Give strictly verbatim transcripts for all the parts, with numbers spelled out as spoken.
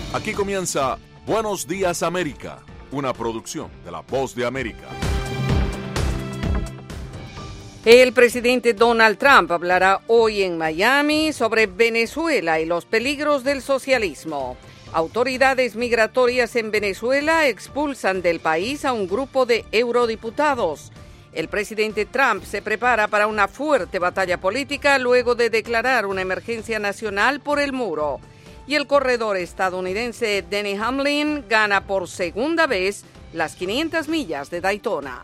Aquí comienza Buenos Días América, una producción de La Voz de América. El presidente Donald Trump hablará hoy en Miami sobre Venezuela y los peligros del socialismo. Autoridades migratorias en Venezuela expulsan del país a un grupo de eurodiputados. El presidente Trump se prepara para una fuerte batalla política luego de declarar una emergencia nacional por el muro. Y el corredor estadounidense Denny Hamlin gana por segunda vez las quinientas millas de Daytona.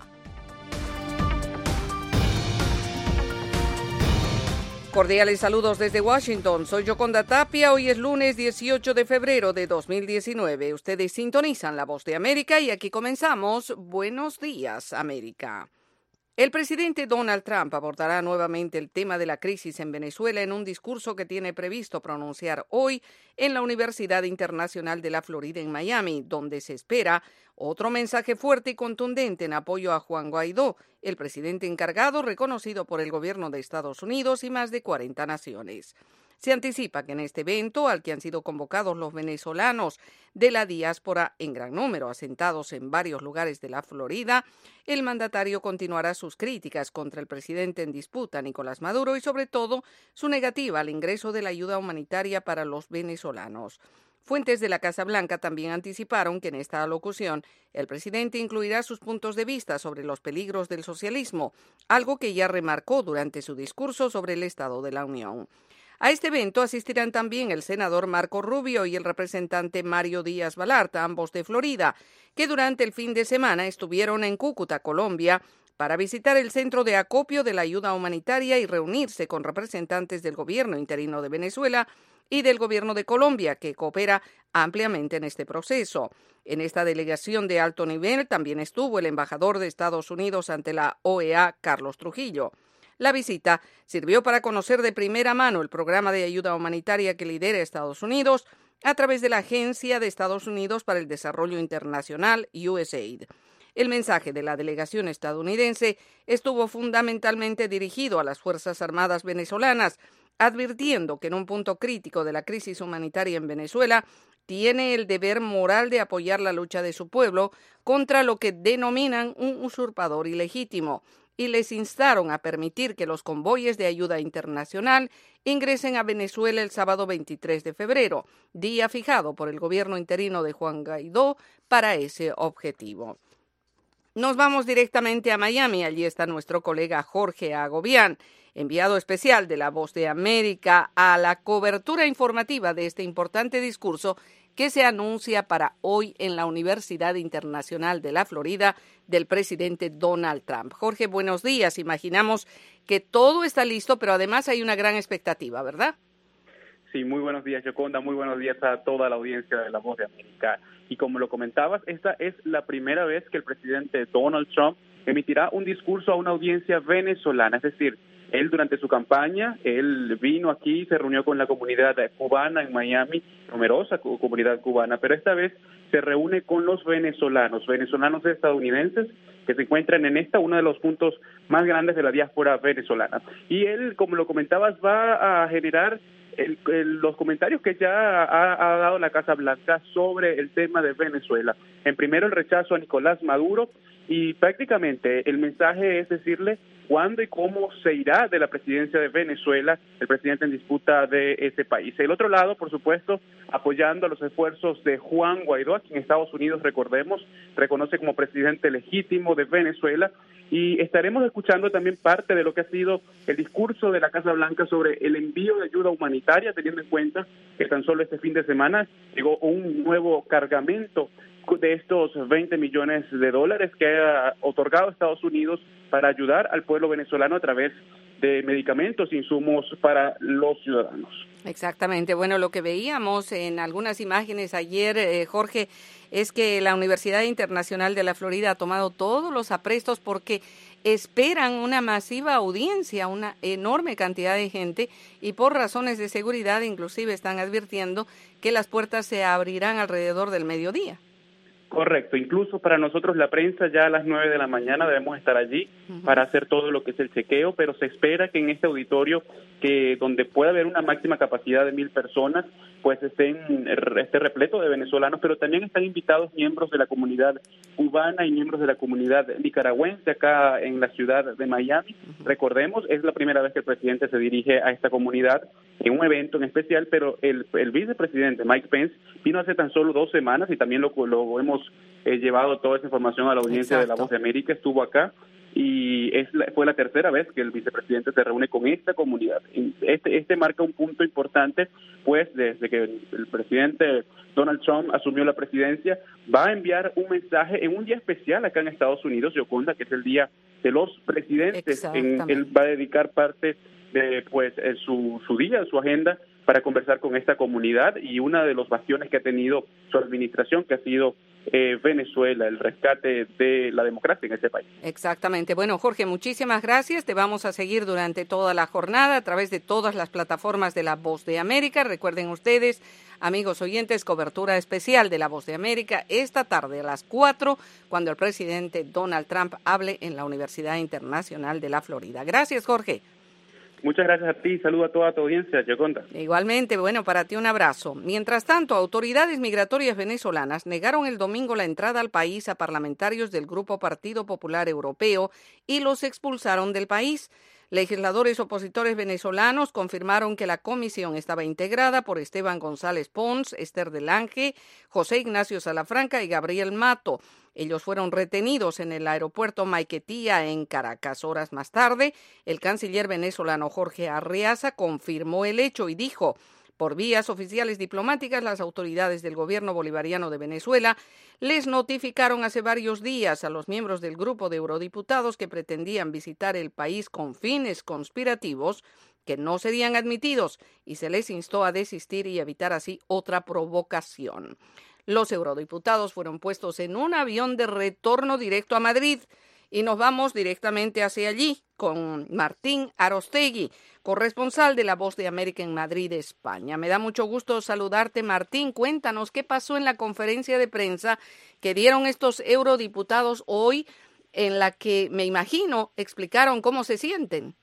Cordiales saludos desde Washington. Soy Yoconda Tapia. Hoy es lunes dieciocho de febrero de dos mil diecinueve. Ustedes sintonizan La Voz de América y aquí comenzamos Buenos Días, América. El presidente Donald Trump abordará nuevamente el tema de la crisis en Venezuela en un discurso que tiene previsto pronunciar hoy en la Universidad Internacional de la Florida en Miami, donde se espera otro mensaje fuerte y contundente en apoyo a Juan Guaidó, el presidente encargado reconocido por el gobierno de Estados Unidos y más de cuarenta naciones. Se anticipa que en este evento, al que han sido convocados los venezolanos de la diáspora en gran número, asentados en varios lugares de la Florida, el mandatario continuará sus críticas contra el presidente en disputa, Nicolás Maduro, y sobre todo su negativa al ingreso de la ayuda humanitaria para los venezolanos. Fuentes de la Casa Blanca también anticiparon que en esta alocución el presidente incluirá sus puntos de vista sobre los peligros del socialismo, algo que ya remarcó durante su discurso sobre el Estado de la Unión. A este evento asistirán también el senador Marco Rubio y el representante Mario Díaz Balart, ambos de Florida, que durante el fin de semana estuvieron en Cúcuta, Colombia, para visitar el centro de acopio de la ayuda humanitaria y reunirse con representantes del gobierno interino de Venezuela y del gobierno de Colombia, que coopera ampliamente en este proceso. En esta delegación de alto nivel también estuvo el embajador de Estados Unidos ante la O E A, Carlos Trujillo. La visita sirvió para conocer de primera mano el programa de ayuda humanitaria que lidera Estados Unidos a través de la Agencia de Estados Unidos para el Desarrollo Internacional, U S A I D. El mensaje de la delegación estadounidense estuvo fundamentalmente dirigido a las Fuerzas Armadas venezolanas, advirtiendo que en un punto crítico de la crisis humanitaria en Venezuela tiene el deber moral de apoyar la lucha de su pueblo contra lo que denominan un usurpador ilegítimo, y les instaron a permitir que los convoyes de ayuda internacional ingresen a Venezuela el sábado veintitrés de febrero, día fijado por el gobierno interino de Juan Guaidó para ese objetivo. Nos vamos directamente a Miami. Allí está nuestro colega Jorge Agobián, enviado especial de La Voz de América, a la cobertura informativa de este importante discurso que se anuncia para hoy en la Universidad Internacional de la Florida del presidente Donald Trump. Jorge, buenos días. Imaginamos que todo está listo, pero además hay una gran expectativa, ¿verdad? Sí, muy buenos días, Yoconda. Muy buenos días a toda la audiencia de La Voz de América. Y como lo comentabas, esta es la primera vez que el presidente Donald Trump emitirá un discurso a una audiencia venezolana, es decir, él durante su campaña, él vino aquí, se reunió con la comunidad cubana en Miami, numerosa comunidad cubana, pero esta vez se reúne con los venezolanos, venezolanos estadounidenses que se encuentran en esta, uno de los puntos más grandes de la diáspora venezolana. Y él, como lo comentabas, va a generar el, el, los comentarios que ya ha, ha dado la Casa Blanca sobre el tema de Venezuela. En primero, el rechazo a Nicolás Maduro, y prácticamente el mensaje es decirle cuándo y cómo se irá de la presidencia de Venezuela el presidente en disputa de ese país. El otro lado, por supuesto, apoyando a los esfuerzos de Juan Guaidó, a quien Estados Unidos, recordemos, reconoce como presidente legítimo de Venezuela, y estaremos escuchando también parte de lo que ha sido el discurso de la Casa Blanca sobre el envío de ayuda humanitaria, teniendo en cuenta que tan solo este fin de semana llegó un nuevo cargamento de estos veinte millones de dólares que ha otorgado Estados Unidos para ayudar al pueblo venezolano a través de medicamentos e insumos para los ciudadanos. Exactamente. Bueno, lo que veíamos en algunas imágenes ayer, eh, Jorge, es que la Universidad Internacional de la Florida ha tomado todos los aprestos porque esperan una masiva audiencia, una enorme cantidad de gente, y por razones de seguridad inclusive están advirtiendo que las puertas se abrirán alrededor del mediodía. Correcto, incluso para nosotros la prensa ya a las nueve de la mañana debemos estar allí uh-huh. para hacer todo lo que es el chequeo, pero se espera que en este auditorio, que donde pueda haber una máxima capacidad de mil personas, pues estén, esté repleto de venezolanos, pero también están invitados miembros de la comunidad cubana y miembros de la comunidad nicaragüense acá en la ciudad de Miami. Uh-huh. Recordemos, es la primera vez que el presidente se dirige a esta comunidad en un evento en especial, pero el, el vicepresidente Mike Pence vino hace tan solo dos semanas y también lo, lo hemos eh, llevado toda esa información a la audiencia Exacto. de La Voz de América, estuvo acá y es la, fue la tercera vez que el vicepresidente se reúne con esta comunidad. Este, este marca un punto importante, pues desde que el, el presidente Donald Trump asumió la presidencia, va a enviar un mensaje en un día especial acá en Estados Unidos, Yoconda, que es el Día de los Presidentes. En, él va a dedicar parte de pues su, su día, su agenda, para conversar con esta comunidad, y una de los bastiones que ha tenido su administración, que ha sido eh, Venezuela, el rescate de la democracia en ese país. Exactamente. Bueno, Jorge, muchísimas gracias. Te vamos a seguir durante toda la jornada a través de todas las plataformas de La Voz de América. Recuerden ustedes, amigos oyentes, cobertura especial de La Voz de América esta tarde a las cuatro, cuando el presidente Donald Trump hable en la Universidad Internacional de la Florida. Gracias, Jorge. Muchas gracias a ti, saludo a toda tu audiencia, Yoconda. Igualmente, bueno, para ti un abrazo. Mientras tanto, autoridades migratorias venezolanas negaron el domingo la entrada al país a parlamentarios del Grupo Partido Popular Europeo y los expulsaron del país. Legisladores opositores venezolanos confirmaron que la comisión estaba integrada por Esteban González Pons, Esther Delange, José Ignacio Salafranca y Gabriel Mato. Ellos fueron retenidos en el aeropuerto Maiquetía en Caracas. Horas más tarde, el canciller venezolano Jorge Arreaza confirmó el hecho y dijo: por vías oficiales diplomáticas, las autoridades del gobierno bolivariano de Venezuela les notificaron hace varios días a los miembros del grupo de eurodiputados que pretendían visitar el país con fines conspirativos que no serían admitidos, y se les instó a desistir y evitar así otra provocación. Los eurodiputados fueron puestos en un avión de retorno directo a Madrid y nos vamos directamente hacia allí con Martín Arostegui, corresponsal de La Voz de América en Madrid, España. Me da mucho gusto saludarte, Martín. Cuéntanos qué pasó en la conferencia de prensa que dieron estos eurodiputados hoy, en la que, me imagino, explicaron cómo se sienten.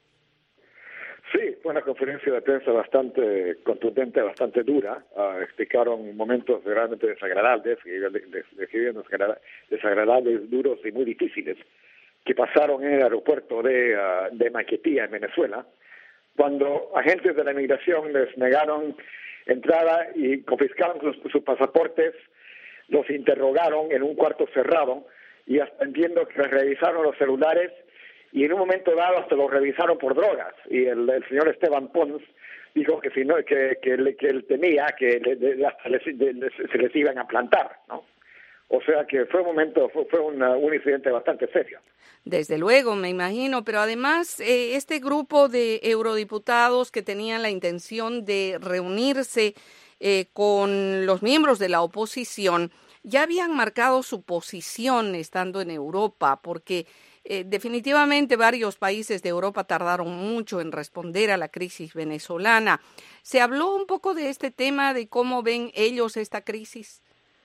Sí, fue una conferencia de prensa bastante contundente, bastante dura. Uh, explicaron momentos realmente desagradables, describieron desagradables, duros y muy difíciles que pasaron en el aeropuerto de, uh, de Maiquetía, en Venezuela, cuando agentes de la inmigración les negaron entrada y confiscaron sus, sus pasaportes, los interrogaron en un cuarto cerrado y hasta entiendo que les revisaron los celulares. Y en un momento dado hasta lo revisaron por drogas. Y el, el señor Esteban Pons dijo que si no que, que, que él temía que le, de, hasta les, de, les, se les iban a plantar, ¿no? O sea que fue un momento, fue, fue una, un incidente bastante serio. Desde luego, me imagino, pero además eh, este grupo de eurodiputados que tenían la intención de reunirse eh, con los miembros de la oposición ya habían marcado su posición estando en Europa, porque Eh, definitivamente varios países de Europa tardaron mucho en responder a la crisis venezolana. ¿Se habló un poco de este tema, de cómo ven ellos esta crisis?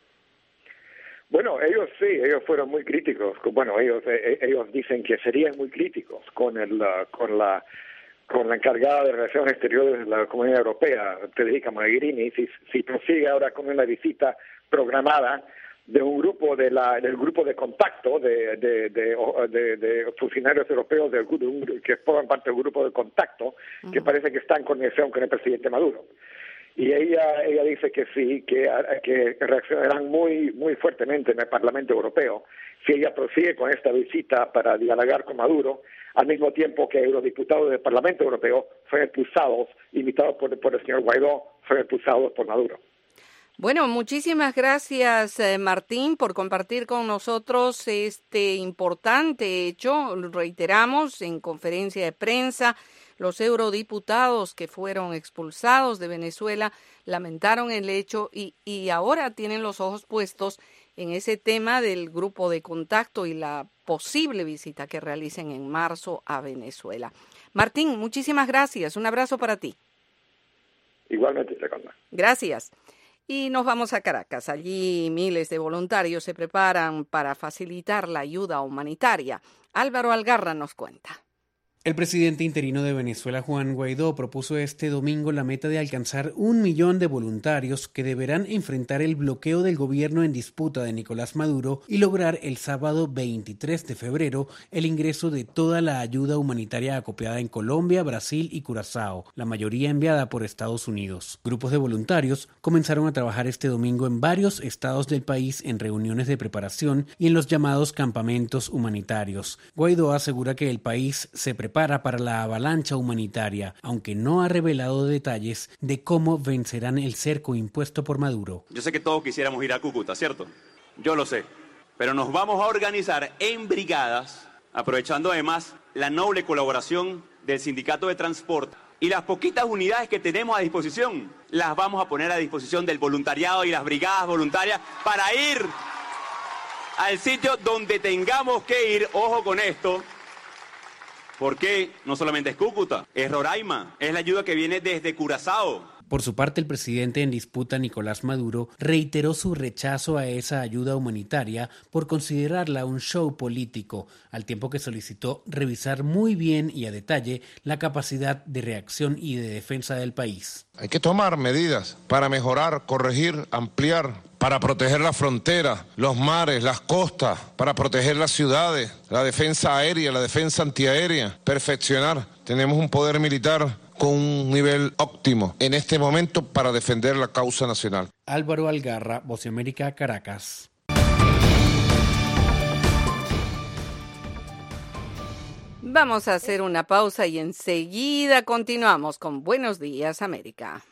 Bueno, ellos sí, ellos fueron muy críticos. Bueno, ellos eh, ellos dicen que serían muy críticos con el uh, con la con la encargada de Relaciones Exteriores de la Comunidad Europea, Federica Mogherini, si, si prosigue ahora con una visita programada de un grupo de la del grupo de contacto de de de, de, de funcionarios europeos del, de un, que forman parte del grupo de contacto, uh-huh. que parece que está en conexión con el presidente Maduro. Y ella ella dice que sí, que, que reaccionarán muy muy fuertemente en el Parlamento Europeo si ella prosigue con esta visita para dialogar con Maduro, al mismo tiempo que eurodiputados del Parlamento Europeo fueron expulsados, invitados por, por el señor Guaidó, fueron expulsados por Maduro. Bueno, muchísimas gracias, eh, Martín, por compartir con nosotros este importante hecho. Reiteramos, en conferencia de prensa, los eurodiputados que fueron expulsados de Venezuela lamentaron el hecho y, y ahora tienen los ojos puestos en ese tema del grupo de contacto y la posible visita que realicen en marzo a Venezuela. Martín, muchísimas gracias. Un abrazo para ti. Igualmente, Seconda. Gracias. Y nos vamos a Caracas. Allí miles de voluntarios se preparan para facilitar la ayuda humanitaria. Álvaro Algarra nos cuenta. El presidente interino de Venezuela, Juan Guaidó, propuso este domingo la meta de alcanzar un millón de voluntarios que deberán enfrentar el bloqueo del gobierno en disputa de Nicolás Maduro y lograr el sábado veintitrés de febrero el ingreso de toda la ayuda humanitaria acopiada en Colombia, Brasil y Curazao, la mayoría enviada por Estados Unidos. Grupos de voluntarios comenzaron a trabajar este domingo en varios estados del país en reuniones de preparación y en los llamados campamentos humanitarios. Guaidó asegura que el país se prepara Prepara para la avalancha humanitaria, aunque no ha revelado detalles de cómo vencerán el cerco impuesto por Maduro. Yo sé que todos quisiéramos ir a Cúcuta, ¿cierto? Yo lo sé, pero nos vamos a organizar en brigadas, aprovechando además la noble colaboración del Sindicato de Transporte. Y las poquitas unidades que tenemos a disposición, las vamos a poner a disposición del voluntariado y las brigadas voluntarias para ir al sitio donde tengamos que ir. Ojo con esto. Porque no solamente es Cúcuta, es Roraima, es la ayuda que viene desde Curazao. Por su parte, el presidente en disputa, Nicolás Maduro, reiteró su rechazo a esa ayuda humanitaria por considerarla un show político, al tiempo que solicitó revisar muy bien y a detalle la capacidad de reacción y de defensa del país. Hay que tomar medidas para mejorar, corregir, ampliar, para proteger la frontera, los mares, las costas, para proteger las ciudades, la defensa aérea, la defensa antiaérea, perfeccionar. Tenemos un poder militar con un nivel óptimo en este momento para defender la causa nacional. Álvaro Algarra, Voz de América, Caracas. Vamos a hacer una pausa y enseguida continuamos con Buenos Días, América.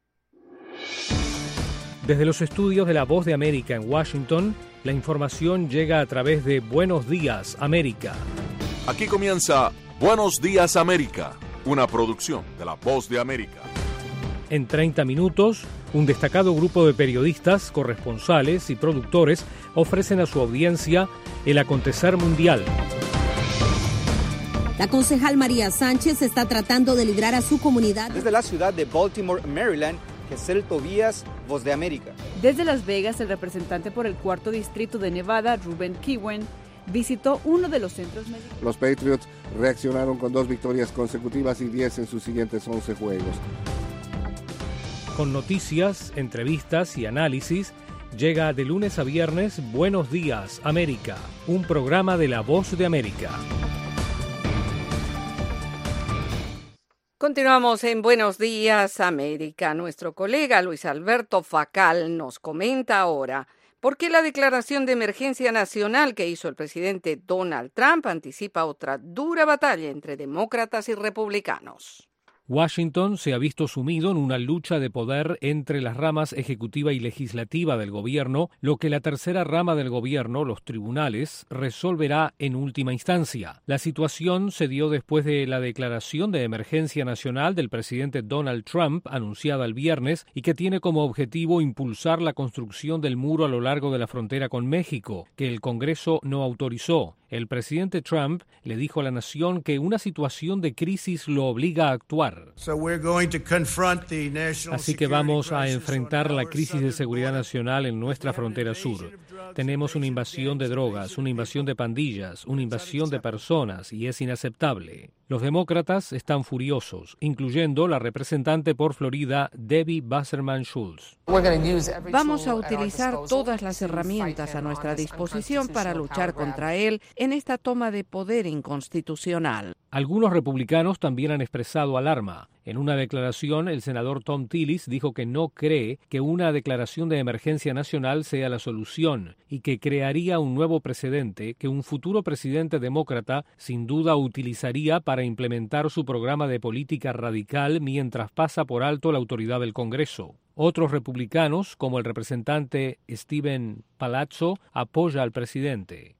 Desde los estudios de La Voz de América en Washington, la información llega a través de Buenos Días, América. Aquí comienza Buenos Días, América, una producción de La Voz de América. En treinta minutos, un destacado grupo de periodistas, corresponsales y productores ofrecen a su audiencia el acontecer mundial. La concejal María Sánchez está tratando de librar a su comunidad. Desde la ciudad de Baltimore, Maryland, Gesell Tobías, Voz de América. Desde Las Vegas, el representante por el cuarto distrito de Nevada, Ruben Kiwen, visitó uno de los centros médicos. Los Patriots reaccionaron con dos victorias consecutivas y diez en sus siguientes once juegos. Con noticias, entrevistas y análisis, llega de lunes a viernes Buenos Días, América, un programa de La Voz de América. Continuamos en Buenos Días, América. Nuestro colega Luis Alberto Facal nos comenta ahora por qué la declaración de emergencia nacional que hizo el presidente Donald Trump anticipa otra dura batalla entre demócratas y republicanos. Washington se ha visto sumido en una lucha de poder entre las ramas ejecutiva y legislativa del gobierno, lo que la tercera rama del gobierno, los tribunales, resolverá en última instancia. La situación se dio después de la declaración de emergencia nacional del presidente Donald Trump, anunciada el viernes, y que tiene como objetivo impulsar la construcción del muro a lo largo de la frontera con México, que el Congreso no autorizó. El presidente Trump le dijo a la nación que una situación de crisis lo obliga a actuar. Así que vamos a enfrentar la crisis de seguridad nacional en nuestra frontera sur. Tenemos una invasión de drogas, una invasión de pandillas, una invasión de personas, y es inaceptable. Los demócratas están furiosos, incluyendo la representante por Florida, Debbie Wasserman Schultz. Vamos a utilizar todas las herramientas a nuestra disposición para luchar contra él en esta toma de poder inconstitucional. Algunos republicanos también han expresado alarma. En una declaración, el senador Tom Tillis dijo que no cree que una declaración de emergencia nacional sea la solución y que crearía un nuevo precedente que un futuro presidente demócrata sin duda utilizaría para implementar su programa de política radical mientras pasa por alto la autoridad del Congreso. Otros republicanos, como el representante Steven Palazzo, apoya al presidente.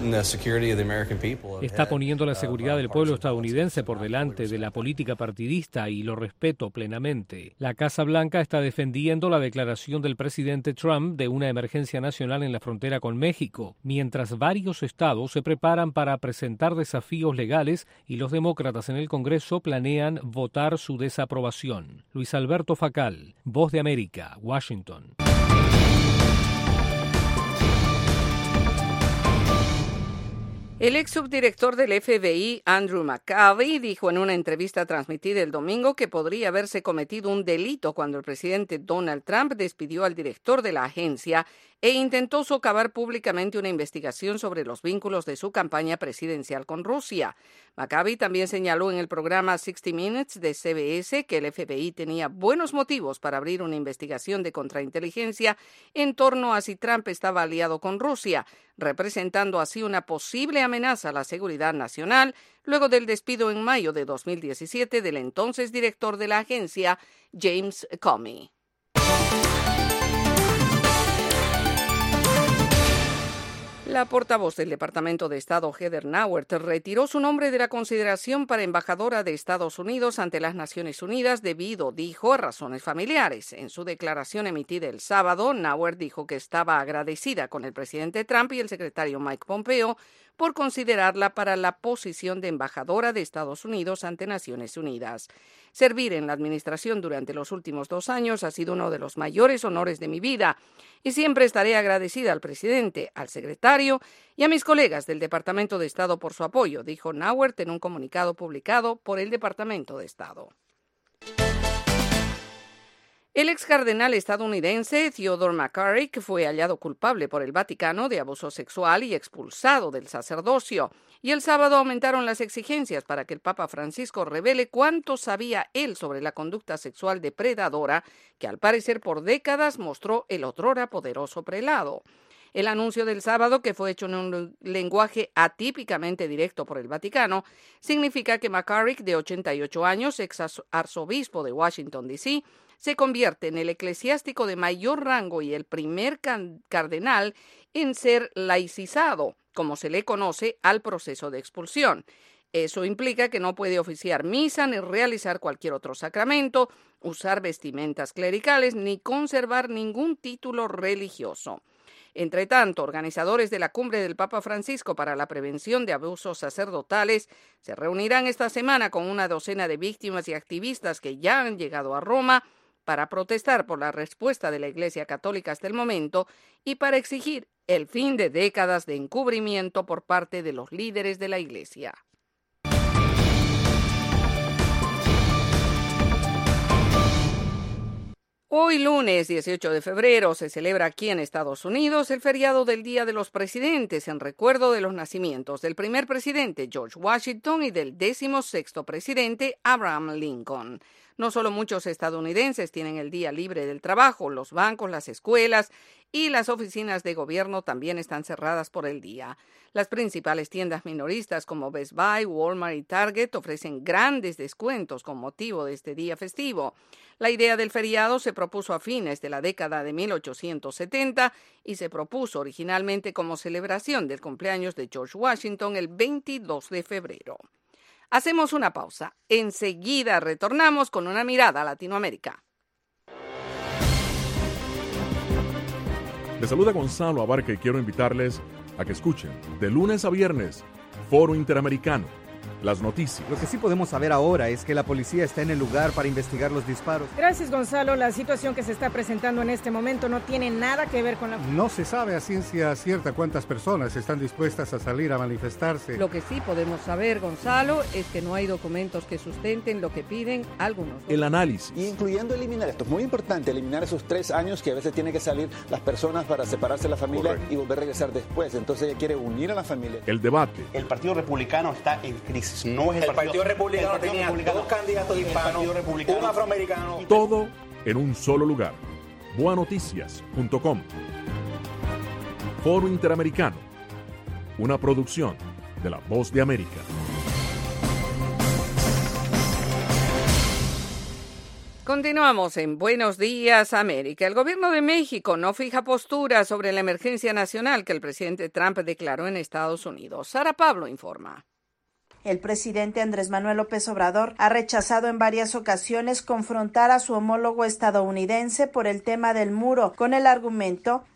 Está poniendo la seguridad del pueblo estadounidense por delante de la política partidista y lo respeto plenamente. La Casa Blanca está defendiendo la declaración del presidente Trump de una emergencia nacional en la frontera con México, mientras varios estados se preparan para presentar desafíos legales y los demócratas en el Congreso planean votar su desaprobación. Luis Alberto Facal, Voz de América, Washington. El ex subdirector del F B I, Andrew McCabe, dijo en una entrevista transmitida el domingo que podría haberse cometido un delito cuando el presidente Donald Trump despidió al director de la agencia e intentó socavar públicamente una investigación sobre los vínculos de su campaña presidencial con Rusia. McCabe también señaló en el programa sixty minutes de C B S que el F B I tenía buenos motivos para abrir una investigación de contrainteligencia en torno a si Trump estaba aliado con Rusia, representando así una posible amenaza a la seguridad nacional luego del despido en mayo de dos mil diecisiete del entonces director de la agencia, James Comey. La portavoz del Departamento de Estado, Heather Nauert, retiró su nombre de la consideración para embajadora de Estados Unidos ante las Naciones Unidas debido, dijo, a razones familiares. En su declaración emitida el sábado, Nauert dijo que estaba agradecida con el presidente Trump y el secretario Mike Pompeo por considerarla para la posición de embajadora de Estados Unidos ante Naciones Unidas. Servir en la administración durante los últimos dos años ha sido uno de los mayores honores de mi vida y siempre estaré agradecida al presidente, al secretario y a mis colegas del Departamento de Estado por su apoyo, dijo Nauert en un comunicado publicado por el Departamento de Estado. El ex cardenal estadounidense Theodore McCarrick fue hallado culpable por el Vaticano de abuso sexual y expulsado del sacerdocio. Y el sábado aumentaron las exigencias para que el Papa Francisco revele cuánto sabía él sobre la conducta sexual depredadora que al parecer por décadas mostró el otrora poderoso prelado. El anuncio del sábado, que fue hecho en un lenguaje atípicamente directo por el Vaticano, significa que McCarrick, de ochenta y ocho años, ex arzobispo de Washington, D C, se convierte en el eclesiástico de mayor rango y el primer cardenal en ser laicizado, como se le conoce al proceso de expulsión. Eso implica que no puede oficiar misa ni realizar cualquier otro sacramento, usar vestimentas clericales ni conservar ningún título religioso. Entre tanto, organizadores de la Cumbre del Papa Francisco para la Prevención de Abusos Sacerdotales se reunirán esta semana con una docena de víctimas y activistas que ya han llegado a Roma para protestar por la respuesta de la Iglesia Católica hasta el momento y para exigir el fin de décadas de encubrimiento por parte de los líderes de la Iglesia. Hoy lunes dieciocho de febrero se celebra aquí en Estados Unidos el feriado del Día de los Presidentes en recuerdo de los nacimientos del primer presidente George Washington y del decimosexto presidente Abraham Lincoln. No solo muchos estadounidenses tienen el día libre del trabajo, los bancos, las escuelas y las oficinas de gobierno también están cerradas por el día. Las principales tiendas minoristas como Best Buy, Walmart y Target ofrecen grandes descuentos con motivo de este día festivo. La idea del feriado se propuso a fines de la década de mil ochocientos setenta y se propuso originalmente como celebración del cumpleaños de George Washington el veintidós de febrero. Hacemos una pausa. Enseguida retornamos con una mirada a Latinoamérica. Les saluda Gonzalo Abarca y quiero invitarles a que escuchen de lunes a viernes Foro Interamericano. Las noticias. Lo que sí podemos saber ahora es que la policía está en el lugar para investigar los disparos. Gracias, Gonzalo. La situación que se está presentando en este momento no tiene nada que ver con la... No se sabe a ciencia cierta cuántas personas están dispuestas a salir a manifestarse. Lo que sí podemos saber, Gonzalo, es que no hay documentos que sustenten lo que piden algunos. El análisis. Y incluyendo eliminar, esto es muy importante, eliminar esos tres años que a veces tienen que salir las personas para separarse de la familia. Correcto. Y volver a regresar después. Entonces ella quiere unir a la familia. El debate. El Partido Republicano está en crisis. No es el, el Partido, partido Republicano el partido tenía republicano, dos candidatos hispanos, un afroamericano. Todo en un solo lugar. boa noticias punto com. Foro Interamericano. Una producción de La Voz de América. Continuamos en Buenos Días, América. El gobierno de México no fija postura sobre la emergencia nacional que el presidente Trump declaró en Estados Unidos. Sara Pablo informa. El presidente Andrés Manuel López Obrador ha rechazado en varias ocasiones confrontar a su homólogo estadounidense por el tema del muro, con el argumento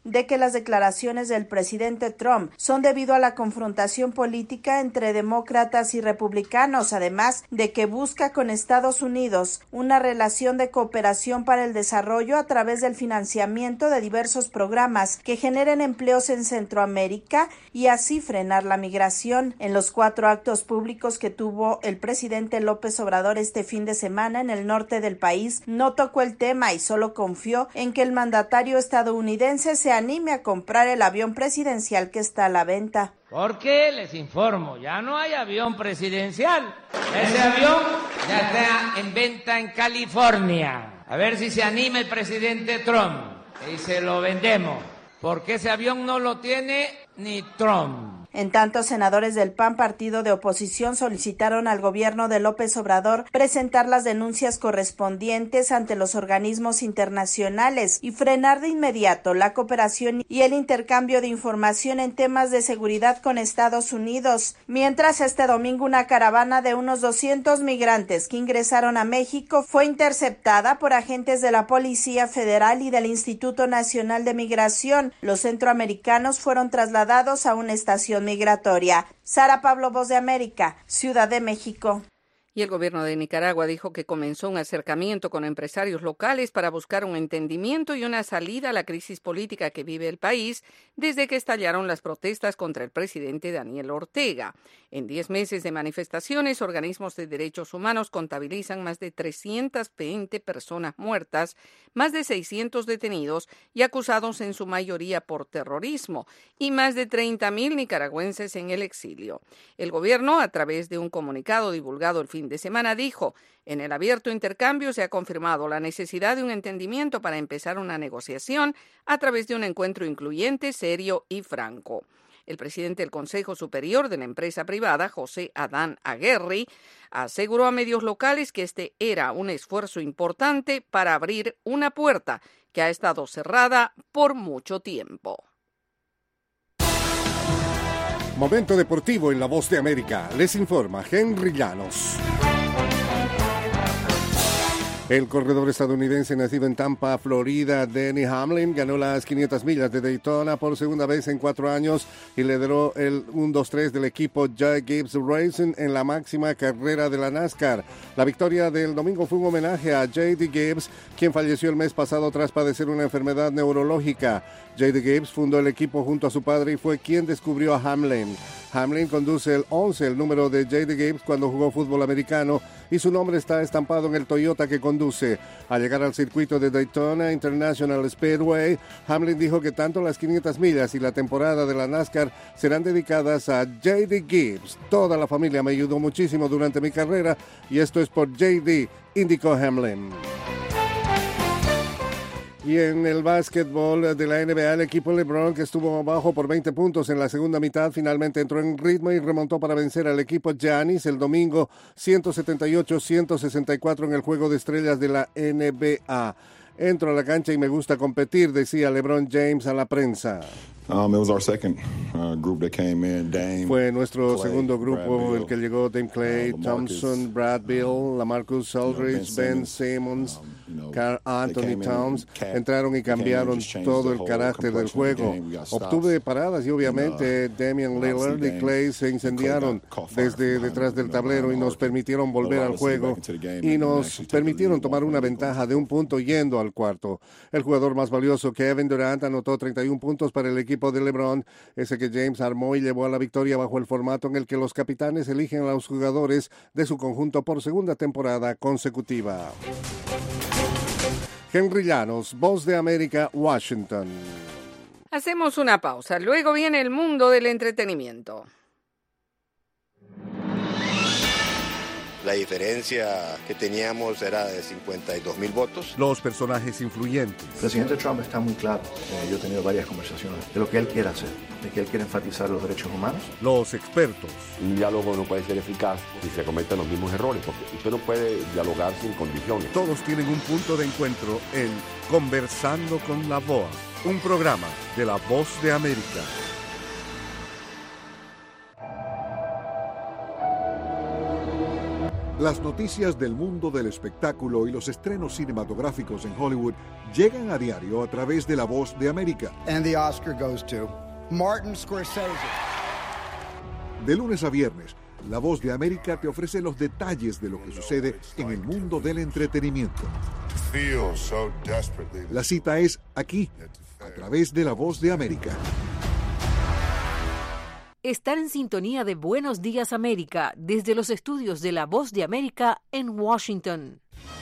de que las declaraciones del presidente Trump son debido a la confrontación política entre demócratas y republicanos, además de que busca con Estados Unidos una relación de cooperación para el desarrollo a través del financiamiento de diversos programas que generen empleos en Centroamérica y así frenar la migración. En los cuatro actos públicos que tuvo el presidente López Obrador este fin de semana en el norte del país, no tocó el tema y solo confió en que el mandatario estadounidense se anime a comprar el avión presidencial que está a la venta. Porque les informo, ya no hay avión presidencial. Ese avión ya está en venta en California. A ver si se anima el presidente Trump y se lo vendemos. Porque ese avión no lo tiene ni Trump. En tanto, senadores del P A N, partido de oposición, solicitaron al gobierno de López Obrador presentar las denuncias correspondientes ante los organismos internacionales y frenar de inmediato la cooperación y el intercambio de información en temas de seguridad con Estados Unidos. Mientras, este domingo una caravana de unos doscientos migrantes que ingresaron a México fue interceptada por agentes de la Policía Federal y del Instituto Nacional de Migración. Los centroamericanos fueron trasladados a una estación migratoria. Sara Pablo, Voz de América, Ciudad de México. Y el gobierno de Nicaragua dijo que comenzó un acercamiento con empresarios locales para buscar un entendimiento y una salida a la crisis política que vive el país desde que estallaron las protestas contra el presidente Daniel Ortega. En diez meses de manifestaciones, organismos de derechos humanos contabilizan más de trescientas veinte personas muertas, más de seiscientos detenidos y acusados en su mayoría por terrorismo, y más de treinta mil nicaragüenses en el exilio. El gobierno, a través de un comunicado divulgado el fin de semana, dijo: en el abierto intercambio se ha confirmado la necesidad de un entendimiento para empezar una negociación a través de un encuentro incluyente, serio y franco. El presidente del Consejo Superior de la empresa privada, José Adán Aguerri, aseguró a medios locales que este era un esfuerzo importante para abrir una puerta que ha estado cerrada por mucho tiempo. Momento deportivo en La Voz de América. Les informa Henry Llanos. El corredor estadounidense nacido en Tampa, Florida, Denny Hamlin, ganó las quinientas millas de Daytona por segunda vez en cuatro años y lideró el uno dos tres del equipo J. Gibbs Racing en la máxima carrera de la NASCAR. La victoria del domingo fue un homenaje a J D. Gibbs, quien falleció el mes pasado tras padecer una enfermedad neurológica. J D. Gibbs fundó el equipo junto a su padre y fue quien descubrió a Hamlin. Hamlin conduce el once, el número de J D. Gibbs cuando jugó fútbol americano, y su nombre está estampado en el Toyota que conduce. Al llegar al circuito de Daytona International Speedway, Hamlin dijo que tanto las quinientas millas y la temporada de la NASCAR serán dedicadas a J D. Gibbs. Toda la familia me ayudó muchísimo durante mi carrera y esto es por J D, indicó Hamlin. Y en el básquetbol de la N B A, el equipo LeBron, que estuvo abajo por veinte puntos en la segunda mitad, finalmente entró en ritmo y remontó para vencer al equipo Giannis el domingo ciento setenta y ocho a ciento sesenta y cuatro en el juego de estrellas de la N B A. Entro a la cancha y me gusta competir, decía LeBron James a la prensa. Um, it was our second uh, group that came in. Dame, Fue nuestro Clay, segundo grupo Brad el que llegó: Dame Clay, uh, Thompson, Brad Beal, LaMarcus Aldridge, Ben Simmons, um, you know, Karl Anthony Towns. Cat, Entraron y cambiaron todo el whole carácter del juego. Obtuve paradas y obviamente and, uh, Damian Lillard y Clay se incendiaron desde detrás del tablero y nos permitieron volver al juego y nos permitieron tomar una ventaja de un punto yendo al cuarto. El jugador más valioso, Kevin Durant, anotó treinta y un puntos para el equipo de LeBron, ese que James armó y llevó a la victoria bajo el formato en el que los capitanes eligen a los jugadores de su conjunto por segunda temporada consecutiva. Henry Llanos, Voz de América, Washington. Hacemos una pausa, luego viene el mundo del entretenimiento. La diferencia que teníamos era de cincuenta y dos mil votos. Los personajes influyentes. El presidente Trump está muy claro. Eh, yo he tenido varias conversaciones de lo que él quiere hacer, de que él quiere enfatizar los derechos humanos. Los expertos. Un diálogo no puede ser eficaz si se cometen los mismos errores, porque usted no puede dialogar sin condiciones. Todos tienen un punto de encuentro en Conversando con la V O A, un programa de La Voz de América. Las noticias del mundo del espectáculo y los estrenos cinematográficos en Hollywood llegan a diario a través de La Voz de América. And the Oscar goes to Martin Scorsese. De lunes a viernes, La Voz de América te ofrece los detalles de lo que sucede en el mundo del entretenimiento. La cita es aquí, a través de La Voz de América. Estar en sintonía de Buenos Días América desde los estudios de La Voz de América en Washington.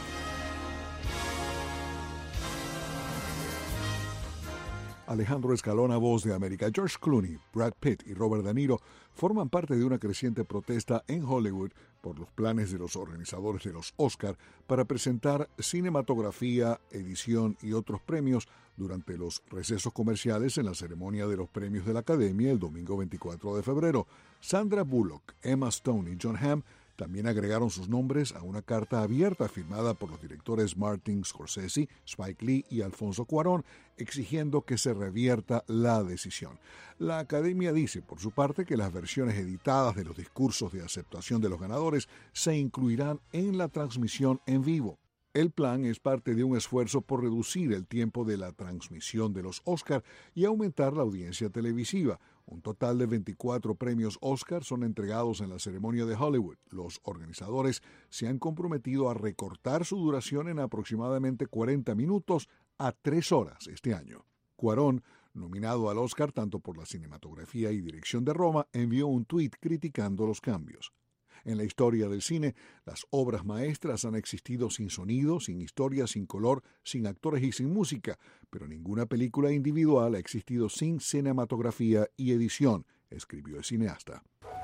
Alejandro Escalona, Voz de América. George Clooney, Brad Pitt y Robert De Niro forman parte de una creciente protesta en Hollywood por los planes de los organizadores de los Oscar para presentar cinematografía, edición y otros premios durante los recesos comerciales en la ceremonia de los premios de la Academia el domingo veinticuatro de febrero. Sandra Bullock, Emma Stone y Jon Hamm también agregaron sus nombres a una carta abierta firmada por los directores Martin Scorsese, Spike Lee y Alfonso Cuarón, exigiendo que se revierta la decisión. La Academia dice, por su parte, que las versiones editadas de los discursos de aceptación de los ganadores se incluirán en la transmisión en vivo. El plan es parte de un esfuerzo por reducir el tiempo de la transmisión de los Oscar y aumentar la audiencia televisiva. Un total de veinticuatro premios Oscar son entregados en la ceremonia de Hollywood. Los organizadores se han comprometido a recortar su duración en aproximadamente cuarenta minutos a tres horas este año. Cuarón, nominado al Oscar tanto por la cinematografía y dirección de Roma, envió un tuit criticando los cambios. En la historia del cine, las obras maestras han existido sin sonido, sin historia, sin color, sin actores y sin música, pero ninguna película individual ha existido sin cinematografía y edición, escribió el cineasta.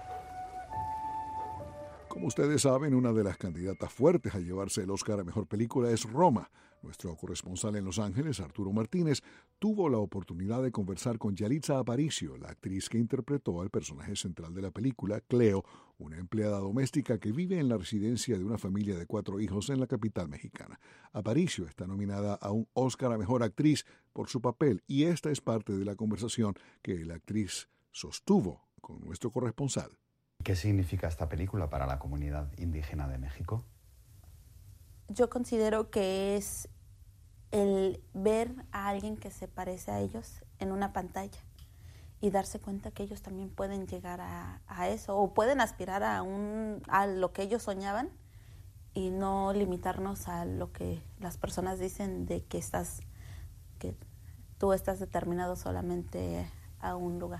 Como ustedes saben, una de las candidatas fuertes a llevarse el Oscar a Mejor Película es Roma. Nuestro corresponsal en Los Ángeles, Arturo Martínez, tuvo la oportunidad de conversar con Yalitza Aparicio, la actriz que interpretó al personaje central de la película, Cleo, una empleada doméstica que vive en la residencia de una familia de cuatro hijos en la capital mexicana. Aparicio está nominada a un Oscar a Mejor Actriz por su papel y esta es parte de la conversación que la actriz sostuvo con nuestro corresponsal. ¿Qué significa esta película para la comunidad indígena de México? Yo considero que es el ver a alguien que se parece a ellos en una pantalla y darse cuenta que ellos también pueden llegar a, a eso o pueden aspirar a, un, a lo que ellos soñaban y no limitarnos a lo que las personas dicen de que estás, que tú estás determinado solamente a un lugar.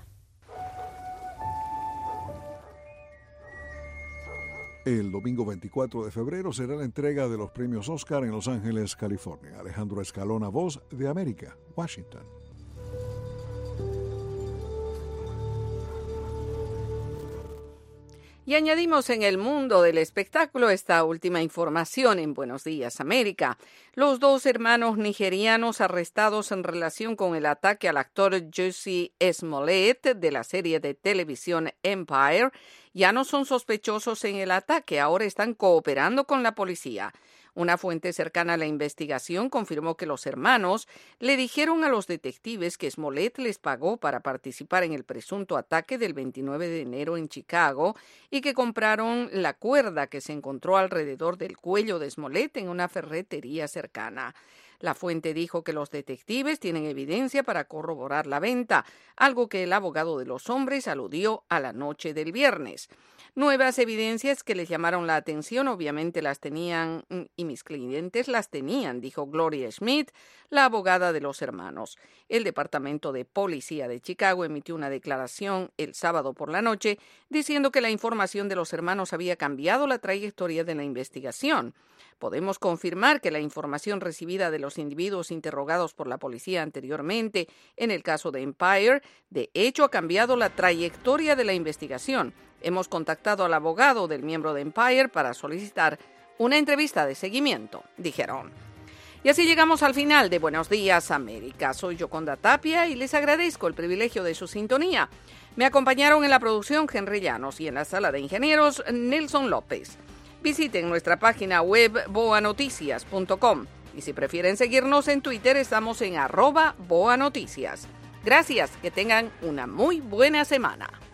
El domingo veinticuatro de febrero será la entrega de los premios Oscar en Los Ángeles, California. Alejandro Escalona, Voz de América, Washington. Y añadimos en el mundo del espectáculo esta última información en Buenos Días América. Los dos hermanos nigerianos arrestados en relación con el ataque al actor Jussie Smollett de la serie de televisión Empire ya no son sospechosos en el ataque, ahora están cooperando con la policía. Una fuente cercana a la investigación confirmó que los hermanos le dijeron a los detectives que Smollett les pagó para participar en el presunto ataque del veintinueve de enero en Chicago y que compraron la cuerda que se encontró alrededor del cuello de Smollett en una ferretería cercana. La fuente dijo que los detectives tienen evidencia para corroborar la venta, algo que el abogado de los hombres aludió a la noche del viernes. Nuevas evidencias que les llamaron la atención, obviamente las tenían y mis clientes las tenían, dijo Gloria Smith, la abogada de los hermanos. El Departamento de Policía de Chicago emitió una declaración el sábado por la noche diciendo que la información de los hermanos había cambiado la trayectoria de la investigación. Podemos confirmar que la información recibida de los individuos interrogados por la policía anteriormente en el caso de Empire, de hecho, ha cambiado la trayectoria de la investigación. Hemos contactado al abogado del miembro de Empire para solicitar una entrevista de seguimiento, dijeron. Y así llegamos al final de Buenos Días América. Soy Yoconda Tapia y les agradezco el privilegio de su sintonía. Me acompañaron en la producción Henry Llanos y en la sala de ingenieros Nelson López. Visiten nuestra página web boa noticias punto com y si prefieren seguirnos en Twitter estamos en arroba boanoticias. Gracias, que tengan una muy buena semana.